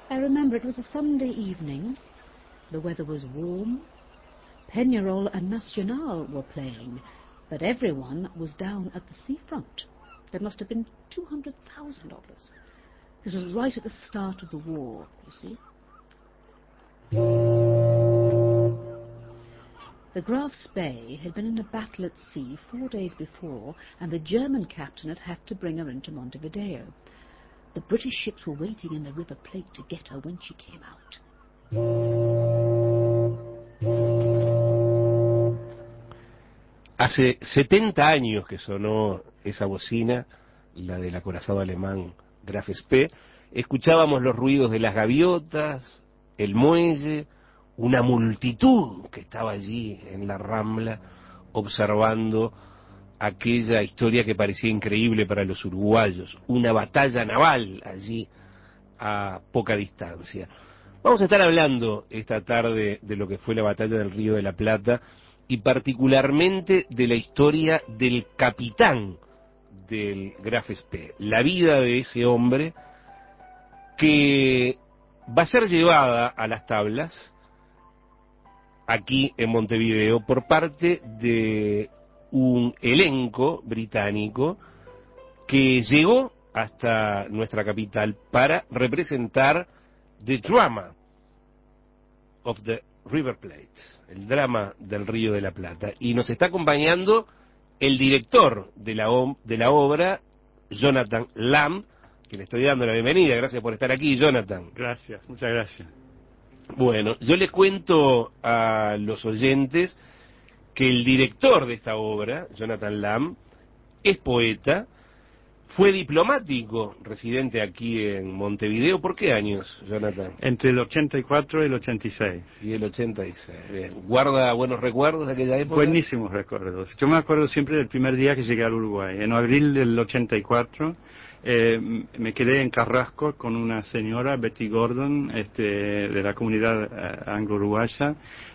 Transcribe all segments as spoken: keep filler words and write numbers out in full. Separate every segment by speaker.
Speaker 1: I remember it was a Sunday evening. The weather was warm. Peñarol and Nacional were playing, but everyone was down at the seafront. There must have been two hundred thousand of us. This was right at the start of the war, you see. The Graf's Bay had been in a battle at sea four days before, and the German captain had had to bring her into Montevideo. The British ships were waiting in the River Plate to get her when she came out.
Speaker 2: Hace setenta años que sonó esa bocina, la del acorazado alemán Graf Spee. Escuchábamos los ruidos de las gaviotas, el muelle, una multitud que estaba allí en la Rambla observando aquella historia que parecía increíble para los uruguayos, una batalla naval allí a poca distancia. Vamos a estar hablando esta tarde de lo que fue la batalla del Río de la Plata y particularmente de la historia del capitán del Graf Spee, la vida de ese hombre que va a ser llevada a las tablas aquí en Montevideo por parte de un elenco británico que llegó hasta nuestra capital para representar The Drama of the River Plate, el drama del Río de la Plata, y nos está acompañando el director de la, de la obra, Jonathan Lamb, que le estoy dando la bienvenida. Gracias por estar aquí, Jonathan.
Speaker 3: Gracias, muchas gracias.
Speaker 2: Bueno, yo les cuento a los oyentes que el director de esta obra, Jonathan Lamb, es poeta, fue diplomático residente aquí en Montevideo. ¿Por qué años, Jonathan?
Speaker 3: Entre el ochenta y cuatro y el ochenta y seis.
Speaker 2: Y el ochenta y seis, bien. ¿Guarda buenos recuerdos de aquella época?
Speaker 3: Buenísimos recuerdos. Yo me acuerdo siempre del primer día que llegué al Uruguay. En abril del ochenta y cuatro eh, me quedé en Carrasco con una señora, Betty Gordon, este, de la comunidad eh, anglo-uruguaya,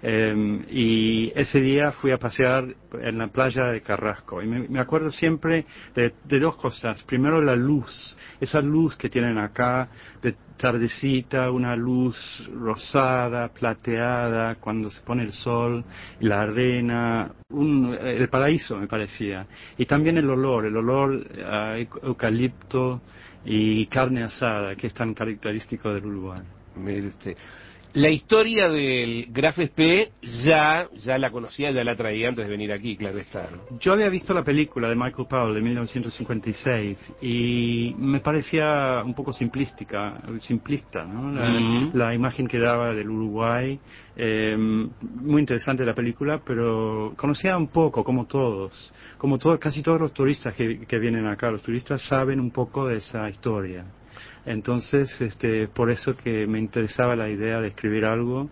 Speaker 3: eh, y ese día fui a pasear en la playa de Carrasco. Y me, me acuerdo siempre de, de dos cosas. Primero, la luz, esa luz que tienen acá, de tardecita, una luz rosada, plateada, cuando se pone el sol, la arena, un, el paraíso me parecía. Y también el olor, el olor a eucalipto y carne asada, que es tan característico del Uruguay.
Speaker 2: Mire usted. La historia del Graf Spee ya, ya la conocía, ya la traía antes de venir aquí, claro está, ¿no?
Speaker 3: Yo había visto la película de Michael Powell de mil novecientos cincuenta y seis y me parecía un poco simplística, simplista, ¿no? La, uh-huh. la imagen que daba del Uruguay, eh, muy interesante la película, pero conocía un poco, como todos, como todo, casi todos los turistas que, que vienen acá, los turistas saben un poco de esa historia. Entonces, este, por eso que me interesaba la idea de escribir algo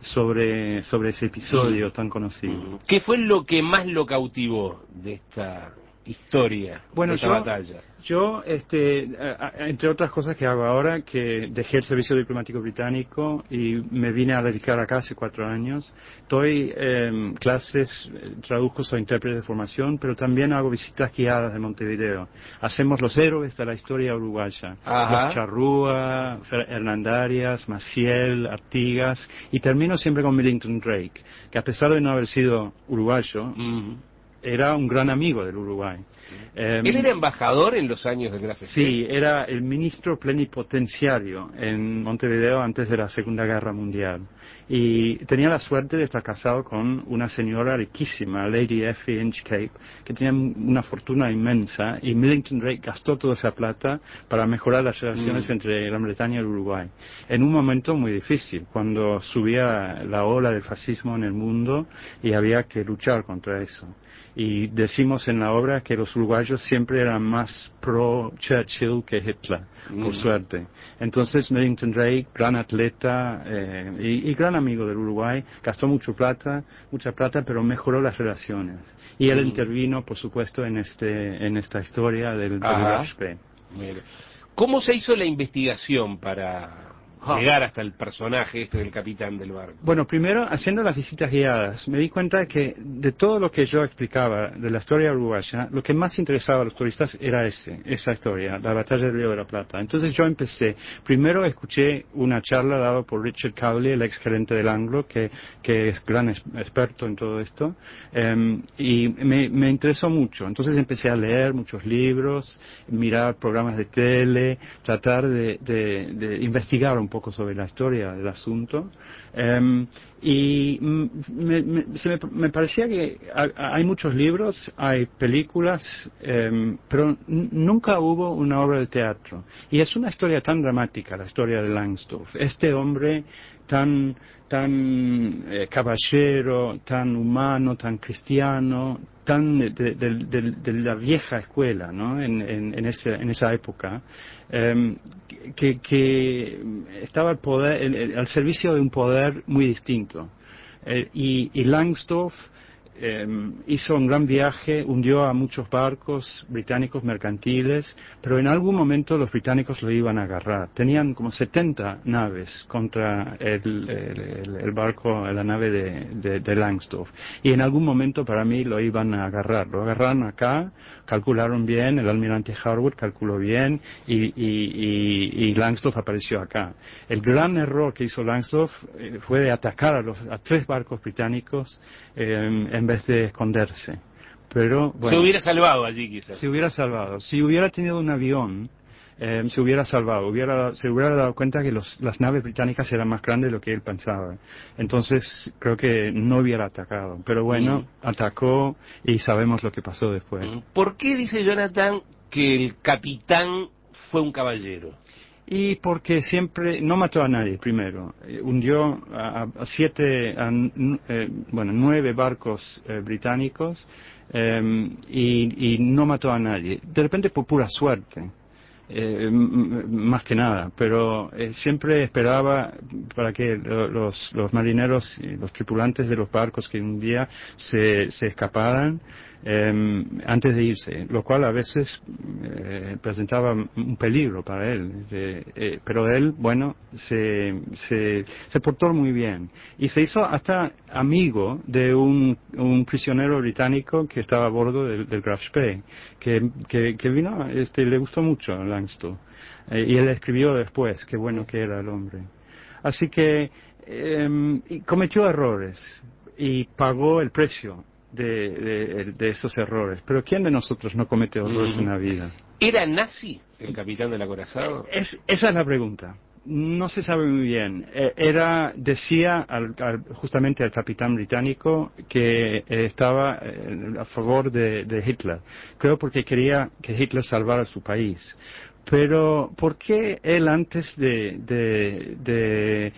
Speaker 3: sobre, sobre ese episodio mm. tan conocido.
Speaker 2: ¿Qué fue lo que más lo cautivó de esta historia,
Speaker 3: bueno,
Speaker 2: de esta
Speaker 3: yo,
Speaker 2: batalla?
Speaker 3: Yo, este, entre otras cosas que hago ahora, que dejé el servicio diplomático británico y me vine a dedicar acá hace cuatro años. Doy eh, clases, traduzco, soy intérprete de formación, pero también hago visitas guiadas de Montevideo. Hacemos los héroes de la historia uruguaya.
Speaker 2: Ajá.
Speaker 3: Los Charrúa, Hernandarias, Maciel, Artigas, y termino siempre con Millington Drake, que a pesar de no haber sido uruguayo, mm. era un gran amigo del Uruguay.
Speaker 2: Eh, ¿Él era embajador en los años del Graf Spee?
Speaker 3: Sí, era el ministro plenipotenciario en Montevideo antes de la Segunda Guerra Mundial. Y tenía la suerte de estar casado con una señora riquísima, Lady Effie Inchcape, que tenía una fortuna inmensa, y Millington Drake gastó toda esa plata para mejorar las relaciones mm. entre Gran Bretaña y el Uruguay. En un momento muy difícil, cuando subía la ola del fascismo en el mundo y había que luchar contra eso. Y decimos en la obra que los uruguayos siempre eran más pro Churchill que Hitler, mm. por suerte. Entonces Millington Drake, gran atleta eh, y, y gran amigo del Uruguay, gastó mucho plata, mucha plata, pero mejoró las relaciones. Y él mm. intervino, por supuesto, en este, en esta historia del, del Graf Spee.
Speaker 2: ¿Cómo se hizo la investigación para llegar hasta el personaje este del capitán del barco?
Speaker 3: Bueno, primero, haciendo las visitas guiadas, me di cuenta que de todo lo que yo explicaba de la historia uruguaya, lo que más interesaba a los turistas era ese, esa historia, la batalla del Río de la Plata. Entonces yo empecé, primero escuché una charla dada por Richard Cowley, el ex gerente del Anglo, que, que es gran es, experto en todo esto, eh, y me, me interesó mucho. Entonces empecé a leer muchos libros, mirar programas de tele, tratar de, de, de investigar un poco sobre la historia del asunto, eh, y me, me, se me, me parecía que hay muchos libros, hay películas, eh, pero nunca hubo una obra de teatro. Y es una historia tan dramática, la historia de Langsdorff. Este hombre tan tan eh, caballero, tan humano, tan cristiano, tan de, de, de, de la vieja escuela, ¿no? En, en, en, ese, en esa época, eh, que, que estaba al poder, el, al servicio de un poder muy distinto. Eh, y, y Langsdorff Eh, hizo un gran viaje, hundió a muchos barcos británicos mercantiles, pero en algún momento los británicos lo iban a agarrar. Tenían como setenta naves contra el, el, el barco, la nave de, de, de Langsdorff. Y en algún momento para mí lo iban a agarrar. Lo agarraron acá, calcularon bien, el almirante Harwood calculó bien y, y, y, y Langsdorff apareció acá. El gran error que hizo Langsdorff eh, fue de atacar a, los, a tres barcos británicos eh, en vez de esconderse. Pero bueno,
Speaker 2: se hubiera salvado allí quizás.
Speaker 3: Se hubiera salvado. Si hubiera tenido un avión, eh, se hubiera salvado. Hubiera, se hubiera dado cuenta que los, las naves británicas eran más grandes de lo que él pensaba. Entonces creo que no hubiera atacado. Pero bueno, mm. atacó y sabemos lo que pasó después.
Speaker 2: ¿Por qué dice Jonathan que el capitán fue un caballero?
Speaker 3: Y porque siempre no mató a nadie primero, eh, hundió a, a siete, a, eh, bueno, nueve barcos eh, británicos eh, y, y no mató a nadie. De repente por pura suerte, eh, m- más que nada, pero eh, siempre esperaba para que los, los marineros y los tripulantes de los barcos que un día se, se escaparan eh, antes de irse, lo cual a veces eh, presentaba un peligro para él, eh, eh, pero él, bueno, se, se, se portó muy bien y se hizo hasta amigo de un, un prisionero británico que estaba a bordo del, del Graf Spee, que, que, que vino, este, le gustó mucho a Langsdorff, eh, y él escribió después qué bueno que era el hombre. Así que eh, cometió errores y pagó el precio De, de, de esos errores. Pero ¿quién de nosotros no comete errores mm. en la vida?
Speaker 2: ¿Era nazi el capitán del acorazado?
Speaker 3: Es, esa es la pregunta. No se sabe muy bien. Era, decía al, al, justamente al capitán británico que eh, estaba eh, a favor de, de Hitler. Creo porque quería que Hitler salvara su país. Pero, ¿por qué él antes de, de, de,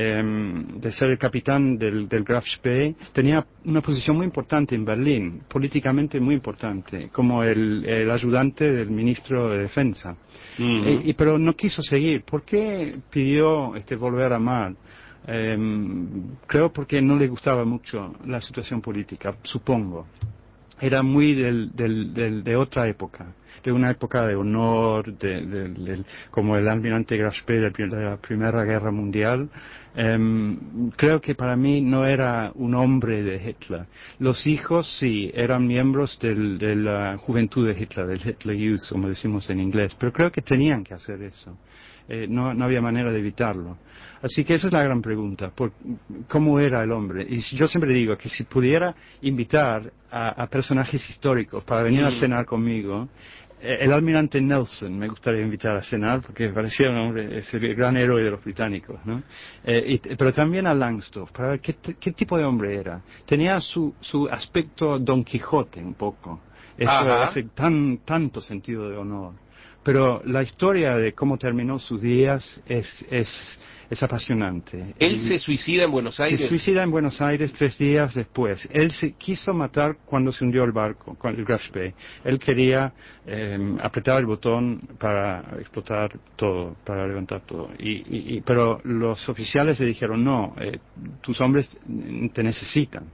Speaker 3: eh, de ser el capitán del, del Graf Spee tenía una posición muy importante en Berlín, políticamente muy importante, como el, el ayudante del ministro de Defensa? Uh-huh. e, y, pero no quiso seguir. ¿Por qué pidió este, volver a Mar? Eh, creo porque no le gustaba mucho la situación política, supongo. Era muy del, del, del, de otra época, de una época de honor, de, de, de, como el almirante Graf Spee de la Primera Guerra Mundial. Eh, creo que para mí no era un hombre de Hitler. Los hijos sí, eran miembros del, de la juventud de Hitler, del Hitler Youth, como decimos en inglés, pero creo que tenían que hacer eso. Eh, no, no había manera de evitarlo. Así que esa es la gran pregunta, por, ¿cómo era el hombre? Y yo siempre digo que si pudiera invitar a, a personajes históricos para venir mm. a cenar conmigo, eh, el almirante Nelson me gustaría invitar a cenar porque me parecía un hombre, es el gran héroe de los británicos, ¿no? Eh, y, pero también a Langsdorff, para ver qué, qué tipo de hombre era. Tenía su, su aspecto Don Quijote un poco, eso hace tan, tanto sentido de honor. Pero la historia de cómo terminó sus días es, es, es apasionante.
Speaker 2: ¿Él y se suicida en Buenos Aires?
Speaker 3: Se suicida en Buenos Aires tres días después. Él se quiso matar cuando se hundió el barco, con el Graf Spee. Él quería eh, apretar el botón para explotar todo, para levantar todo. Y, y, y, pero los oficiales le dijeron, no, eh, tus hombres te necesitan.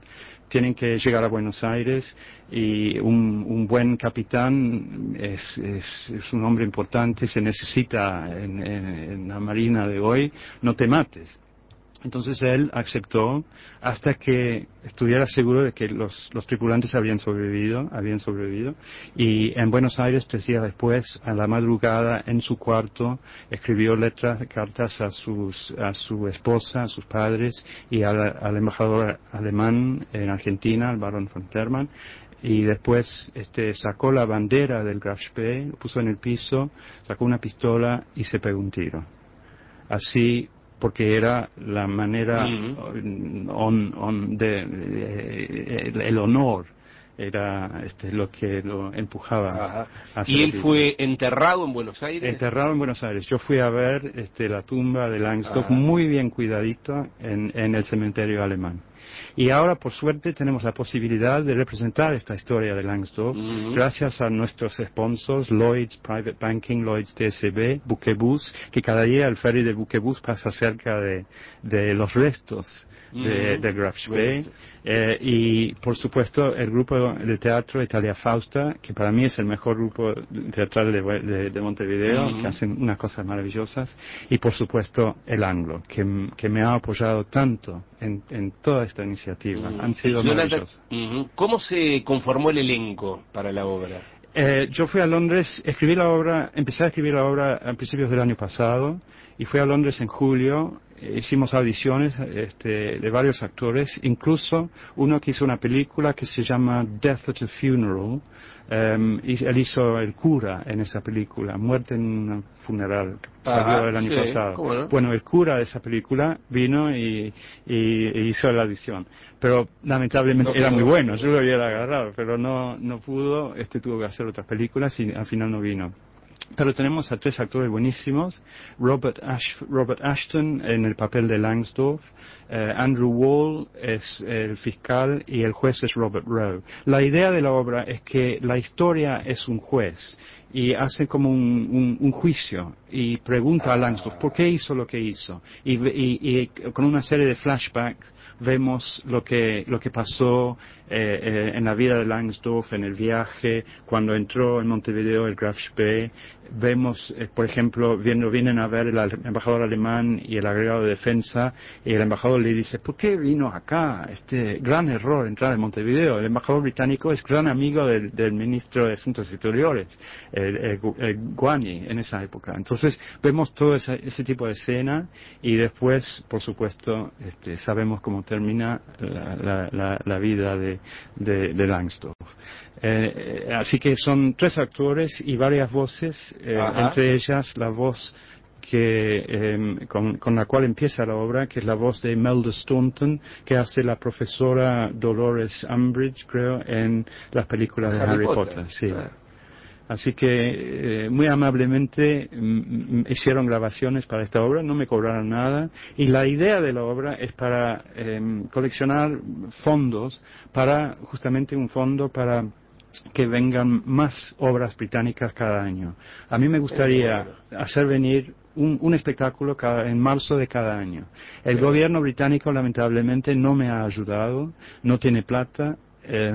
Speaker 3: tienen que llegar a Buenos Aires y un, un buen capitán es, es, es un hombre importante, se necesita en, en, en la Marina de hoy, no te mates. Entonces él aceptó hasta que estuviera seguro de que los, los tripulantes habían sobrevivido, habían sobrevivido. Y en Buenos Aires, tres días después, a la madrugada, en su cuarto, escribió letras, cartas a sus, a su esposa, a sus padres y al, al embajador alemán en Argentina, al barón von Terman. Y después este, sacó la bandera del Graf Spee, lo puso en el piso, sacó una pistola y se pegó un tiro. Así, porque era la manera on, on de, de, el, el honor era este, lo que lo empujaba. A
Speaker 2: ¿Y él fue enterrado en Buenos Aires?
Speaker 3: Enterrado en Buenos Aires. Yo fui a ver este, la tumba de Langsdorff, muy bien cuidadito en, en el cementerio alemán. Y ahora, por suerte, tenemos la posibilidad de representar esta historia de Langsdorff, uh-huh. gracias a nuestros sponsors, Lloyds Private Banking, Lloyds T S B, Buquebus, que cada día el ferry de Buquebus pasa cerca de, de los restos de, uh-huh. de Graf Spee, eh, y, por supuesto, el grupo de teatro Italia Fausta, que para mí es el mejor grupo teatral de, de, de Montevideo, uh-huh. que hacen unas cosas maravillosas, y, por supuesto, el Anglo, que, que me ha apoyado tanto en, en toda esta iniciativa. Uh-huh. Han sido maravillosos.
Speaker 2: Uh-huh. ¿Cómo se conformó el elenco para la obra?
Speaker 3: Eh, yo fui a Londres, escribí la obra, empecé a escribir la obra a principios del año pasado, y fui a Londres en julio. Hicimos audiciones este, de varios actores, incluso uno que hizo una película que se llama Death at a Funeral, um, y él hizo el cura en esa película, Muerte en un funeral, que salió el año
Speaker 2: sí,
Speaker 3: pasado.
Speaker 2: ¿no?
Speaker 3: Bueno, el cura de esa película vino y, y, y hizo la audición, pero lamentablemente no era muy bueno, yo lo hubiera agarrado, pero no, no pudo, este tuvo que hacer otras películas y al final no vino. Pero tenemos a tres actores buenísimos, Robert, Ash, Robert Ashton en el papel de Langsdorff, eh, Andrew Wall es el fiscal y el juez es Robert Rowe. La idea de la obra es que la historia es un juez y hace como un, un, un juicio y pregunta a Langsdorff por qué hizo lo que hizo y, y, y con una serie de flashbacks vemos lo que lo que pasó eh, eh, en la vida de Langsdorff, en el viaje, cuando entró en Montevideo el Graf Spee. Vemos, eh, por ejemplo, viendo, vienen a ver el embajador alemán y el agregado de defensa, y el embajador le dice, ¿por qué vino acá? Este gran error entrar en Montevideo. El embajador británico es gran amigo del, del ministro de Asuntos Exteriores, el, el, el Guani, en esa época. Entonces, vemos todo ese, ese tipo de escena, y después, por supuesto, este, sabemos cómo termina la, la, la, la vida de, de, de Langsdorff. Eh, así que son tres actores y varias voces, eh, entre ellas la voz que eh, con, con la cual empieza la obra, que es la voz de Imelda Staunton, que hace la profesora Dolores Umbridge, creo, en las películas de Harry, Harry Potter. Potter sí. Claro. Así que eh, muy amablemente mm, hicieron grabaciones para esta obra, no me cobraron nada, y la idea de la obra es para eh, coleccionar fondos, para justamente un fondo para que vengan más obras británicas cada año. A mí me gustaría hacer venir un, un espectáculo cada, en marzo de cada año. El sí. gobierno británico lamentablemente no me ha ayudado, no tiene plata. Eh,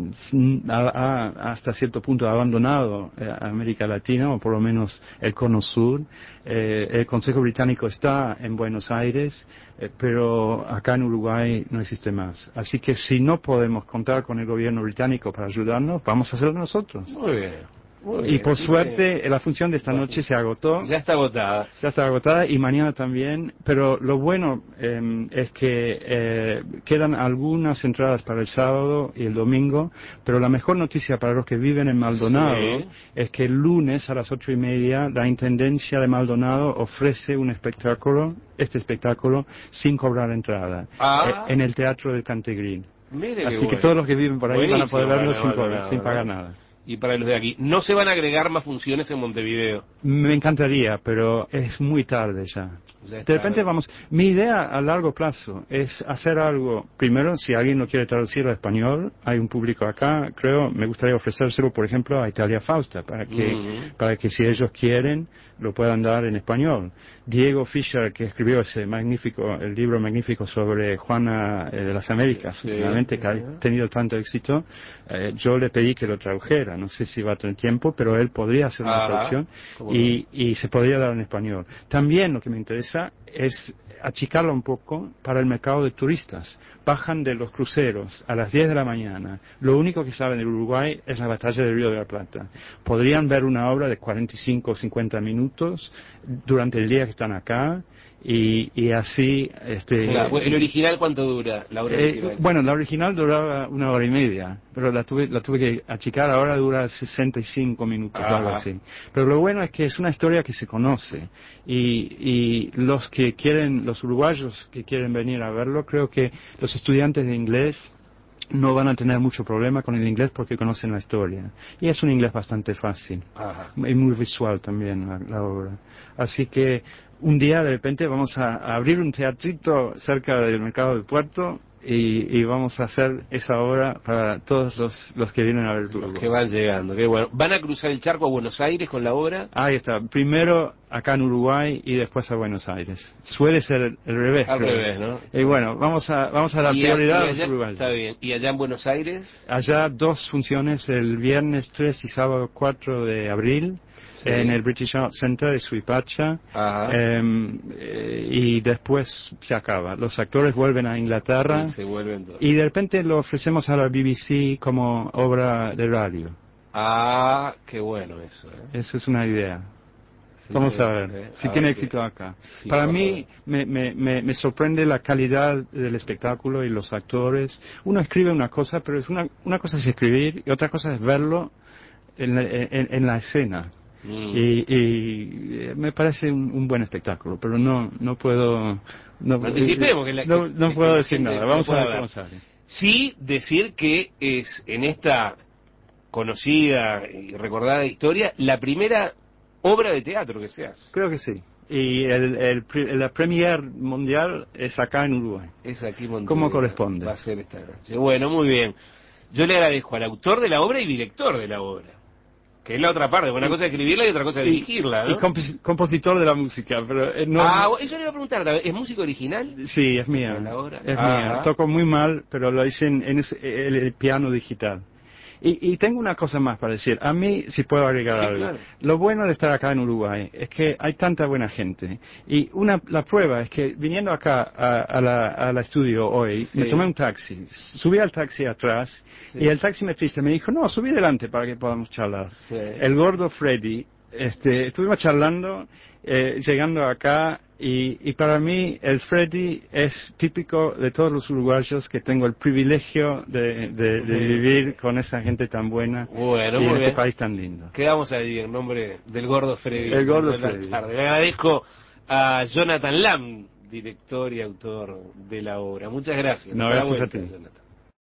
Speaker 3: ha, ha, hasta cierto punto ha abandonado eh, América Latina, o por lo menos el cono sur. Eh, el Consejo Británico está en Buenos Aires, eh, pero acá en Uruguay no existe más. Así que si no podemos contar con el gobierno británico para ayudarnos, vamos a hacerlo nosotros.
Speaker 2: Muy bien. Muy
Speaker 3: y
Speaker 2: bien,
Speaker 3: por
Speaker 2: sí,
Speaker 3: suerte
Speaker 2: sí.
Speaker 3: la función de esta noche se agotó.
Speaker 2: Ya está agotada.
Speaker 3: Ya está agotada y mañana también. Pero lo bueno eh, es que eh, quedan algunas entradas para el sábado y el domingo. Pero la mejor noticia para los que viven en Maldonado sí. es que el lunes a las ocho y media la Intendencia de Maldonado ofrece un espectáculo, este espectáculo, sin cobrar entrada,
Speaker 2: ah.
Speaker 3: eh, en el Teatro del Cantegrín.
Speaker 2: Mire
Speaker 3: Así que
Speaker 2: bueno.
Speaker 3: todos los que viven por ahí Buenísimo,
Speaker 2: van a poder verlo
Speaker 3: sin, cobrar, sin pagar
Speaker 2: ¿no?
Speaker 3: nada.
Speaker 2: y para los de aquí. No se van a agregar más funciones en Montevideo.
Speaker 3: Me encantaría, pero es muy tarde ya.
Speaker 2: Ya es
Speaker 3: De repente
Speaker 2: tarde.
Speaker 3: vamos, mi idea a largo plazo es hacer algo, primero, si alguien lo quiere traducir al español, hay un público acá, creo, me gustaría ofrecérselo, por ejemplo, a Italia Fausta, para que,
Speaker 2: Mm.
Speaker 3: para que si ellos quieren, lo puedan dar en español. Diego Fischer, que escribió ese magnífico, el libro magnífico sobre Juana eh, de las Américas,
Speaker 2: Sí,
Speaker 3: últimamente, que ha
Speaker 2: sí.
Speaker 3: tenido tanto éxito, eh, yo le pedí que lo tradujera, no sé si va a tener tiempo, pero él podría hacer una
Speaker 2: Ajá,
Speaker 3: traducción
Speaker 2: cómo
Speaker 3: y, y se podría dar en español. También lo que me interesa es achicarlo un poco para el mercado de turistas. Bajan de los cruceros a las diez de la mañana. Lo único que saben del Uruguay es la batalla del Río de la Plata. Podrían ver una obra de cuarenta y cinco o cincuenta minutos durante el día que están acá y, y así... Este,
Speaker 2: Claro, bueno, ¿el original cuánto dura? La obra
Speaker 3: eh,
Speaker 2: original.
Speaker 3: bueno, la original duraba una hora y media, pero la tuve, la tuve que achicar, ahora dura sesenta y cinco minutos,
Speaker 2: Ajá.
Speaker 3: algo así. Pero lo bueno es que es una historia que se conoce y, y los que quieren, los uruguayos que quieren venir a verlo, creo que los estudiantes de inglés no van a tener mucho problema con el inglés porque conocen la historia. Y es un inglés bastante fácil.
Speaker 2: Ajá.
Speaker 3: Y muy visual también la, la obra. Así que un día de repente vamos a, a abrir un teatrito cerca del mercado del puerto y, y vamos a hacer esa obra para todos los, los que vienen a ver
Speaker 2: Los
Speaker 3: Uruguay.
Speaker 2: que van llegando, qué bueno. ¿Van a cruzar el charco a Buenos Aires con la obra?
Speaker 3: Ahí está. Primero acá en Uruguay y después a Buenos Aires. Suele ser el, el revés.
Speaker 2: Al
Speaker 3: creo.
Speaker 2: revés, ¿no?
Speaker 3: Y bueno, vamos a, vamos a dar
Speaker 2: Y a-
Speaker 3: prioridad
Speaker 2: y
Speaker 3: a los
Speaker 2: allá-
Speaker 3: uruguayos.
Speaker 2: Está bien. ¿Y allá en Buenos Aires?
Speaker 3: Allá dos funciones, el viernes tres y sábado cuatro de abril,
Speaker 2: Sí.
Speaker 3: en el British Art Center de Suipacha,
Speaker 2: Ajá.
Speaker 3: eh, eh, y después se acaba. Los actores vuelven a Inglaterra
Speaker 2: Y se vuelven todos.
Speaker 3: y de repente lo ofrecemos a la B B C como obra de radio.
Speaker 2: Ah, qué bueno eso, ¿eh?
Speaker 3: Esa es una idea.
Speaker 2: Sí,
Speaker 3: Vamos
Speaker 2: sí,
Speaker 3: a ver
Speaker 2: eh,
Speaker 3: si
Speaker 2: a
Speaker 3: tiene
Speaker 2: ver qué-
Speaker 3: éxito acá.
Speaker 2: Sí,
Speaker 3: Para
Speaker 2: por
Speaker 3: mí me, me, me, me sorprende la calidad del espectáculo y los actores. Uno escribe una cosa, pero es una, una cosa es escribir y otra cosa es verlo en la, en, en la escena.
Speaker 2: Mm.
Speaker 3: Y, y eh, me parece un, un buen espectáculo, pero no no puedo no,
Speaker 2: Anticipemos que la-
Speaker 3: no,
Speaker 2: que-
Speaker 3: no
Speaker 2: que
Speaker 3: puedo
Speaker 2: la
Speaker 3: decir
Speaker 2: gente
Speaker 3: nada.
Speaker 2: lo
Speaker 3: Vamos a
Speaker 2: pueda
Speaker 3: ver
Speaker 2: ver.
Speaker 3: cómo sale.
Speaker 2: Sí, decir que es en esta conocida y recordada historia la primera obra de teatro que se hace.
Speaker 3: Creo que sí. Y el, el, pri- la premier mundial es acá en Uruguay.
Speaker 2: Es aquí en Montevideo.
Speaker 3: ¿Cómo corresponde?
Speaker 2: Va a ser esta noche. Bueno, muy bien. Yo le agradezco al autor de la obra y director de la obra, que es la otra parte. Una
Speaker 3: Y-
Speaker 2: cosa es escribirla y otra cosa es
Speaker 3: Y-
Speaker 2: dirigirla, ¿no?
Speaker 3: Y compos- compositor de la música, pero eh, no.
Speaker 2: Ah, eso le iba a preguntar, ¿es música original?
Speaker 3: Sí, es mía.
Speaker 2: ¿En la obra?
Speaker 3: Es
Speaker 2: Ajá.
Speaker 3: mía. Toco muy mal, pero lo hice en, en ese- el, el piano digital. Y, y tengo una cosa más para decir. A mí, si puedo agregar
Speaker 2: Sí,
Speaker 3: algo.
Speaker 2: claro.
Speaker 3: Lo bueno de estar acá en Uruguay es que hay tanta buena gente. Y una, la prueba es que viniendo acá a, a la, a la estudio hoy,
Speaker 2: Sí.
Speaker 3: me tomé un taxi. Subí al taxi atrás
Speaker 2: Sí.
Speaker 3: y el taximetrista me dijo, no, subí delante para que podamos charlar.
Speaker 2: Sí.
Speaker 3: El gordo Freddy, este, estuvimos charlando, eh, llegando acá, y, y para mí el Freddy es típico de todos los uruguayos que tengo el privilegio de, de- de vivir con esa gente tan buena
Speaker 2: Bueno,
Speaker 3: y en
Speaker 2: muy
Speaker 3: este
Speaker 2: bien.
Speaker 3: país tan lindo.
Speaker 2: Quedamos ahí en nombre del gordo Freddy.
Speaker 3: El gordo
Speaker 2: Buenas
Speaker 3: Freddy.
Speaker 2: tardes. Le agradezco a Jonathan Lam, director y autor de la obra. Muchas gracias.
Speaker 3: No,
Speaker 2: Hasta la
Speaker 3: gracias a
Speaker 2: vuelta,
Speaker 3: ti.
Speaker 2: Jonathan.